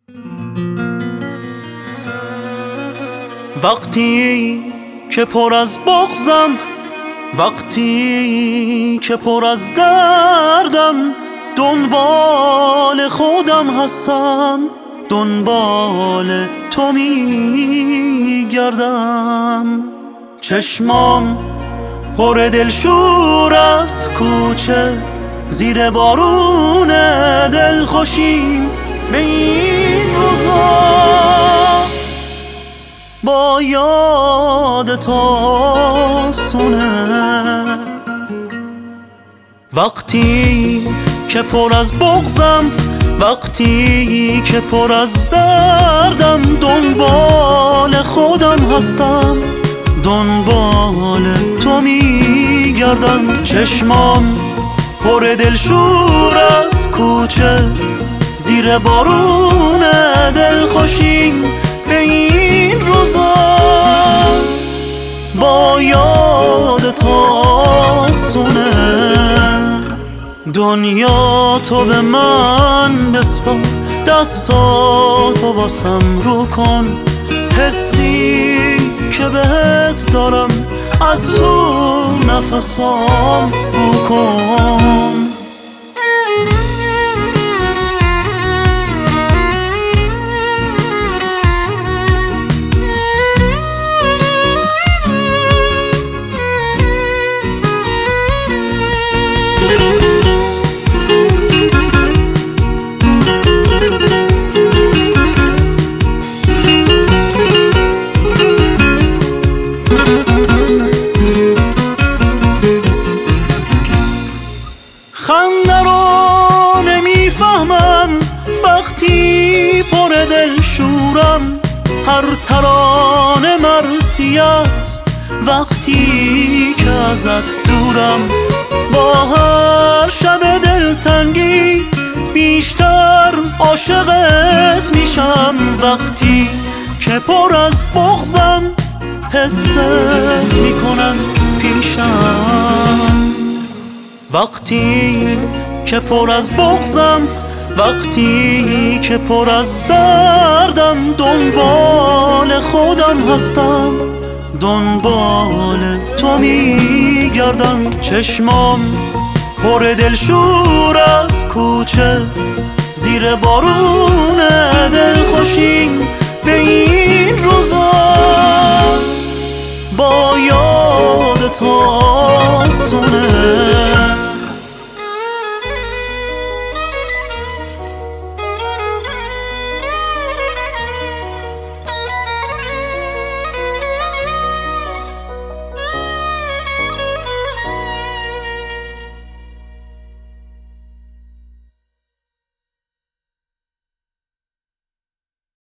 وقتی که پر از بغضم، وقتی که پر از دردم، دنبال خودم هستم، دنبال تو میگردم. چشمام پر دلشور از کوچه، زیر بارون دلخوشیم به این روزا، با یاد تو سونه. وقتی که پر از بغضم، وقتی که پر از دردم، دنبال خودم هستم، دنبال تو میگردم. چشمام پر دلشور از کوچه، زیر بارون دلخوشیم به این روزا، با یاد تو سونه. دنیا تو به من بسپار، دستاتو واسم رو کن. حسی که بهت دارم از تو نفسام رو کن. خنده رو نمیفهمم وقتی پر دل شورم، هر ترانه مرسی است وقتی که ازت دورم. با هر شب دلتنگی بیشتر عاشقت میشم، وقتی که پر از بغضم حست میکنم پیشم. وقتی که پر از بغضم، وقتی که پر از دردم، دنبال خودم هستم، دنبال تو میگردم. چشمام پر دلشور از کوچه، زیر بارون